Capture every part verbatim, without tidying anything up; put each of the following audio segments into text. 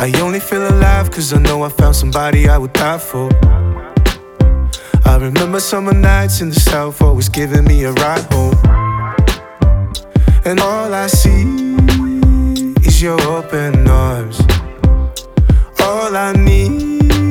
I only feel alive cause I know I found somebody I would die for. I remember summer nights in the south, always giving me a ride home. And all I see is your open arms. All I need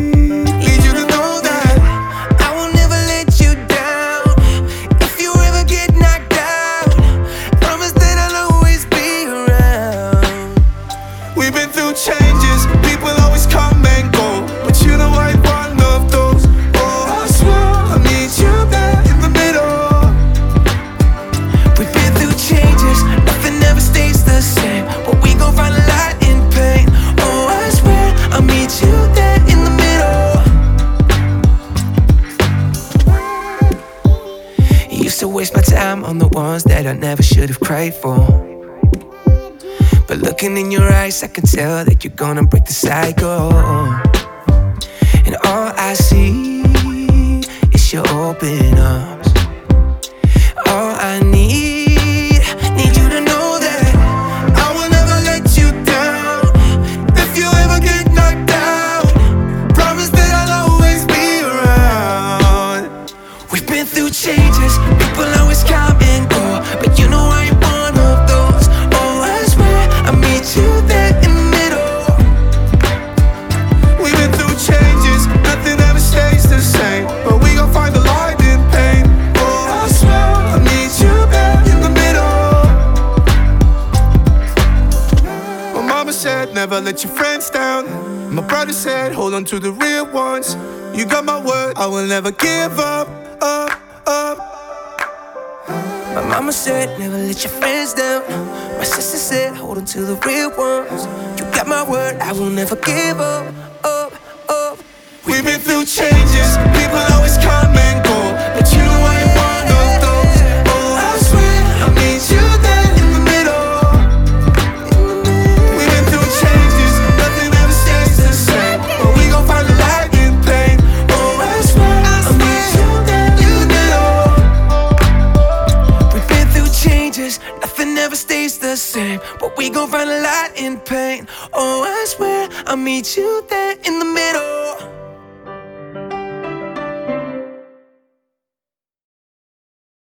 changes, people always come and go, but you know I ain't one of those. Oh, I swear I need you there in the middle. We've been through changes, nothing ever stays the same, but we gon' find a light in pain. Oh, I swear I'll meet you there in the middle. You used to waste my time on the ones that I never should've cried for. But looking in your eyes, I can tell that you're gonna break the cycle. And all I see is your open arms. All I need, need you to know that I will never let you down. If you ever get knocked down, promise that I'll always be around. We've been through changes, people always come and go, but you know I ain't one of those. Oh, I swear I'll meet you there in the middle. We've been through changes, nothing ever stays the same, but we gon' find the light in pain. Oh, I swear I'll meet you there in the middle. My mama said never let your friends down. My brother said hold on to the real ones. You got my word, I will never give up, up, up. My mama said never let your friends down. My sister said hold on to the real ones. You got my word, I will never give up, up, up. We've been through changes, people always come and go, but you know I ain't one of those. Oh, I swear I'll meet you there in the middle. We've been through changes, nothing ever stays the same, but we gon' find the light in pain. Oh, I swear I'll meet you there in the middle. We've been through changes, nothing ever stays the same, but we gon' find a light in pain. Oh, I swear I'll meet you there in the middle.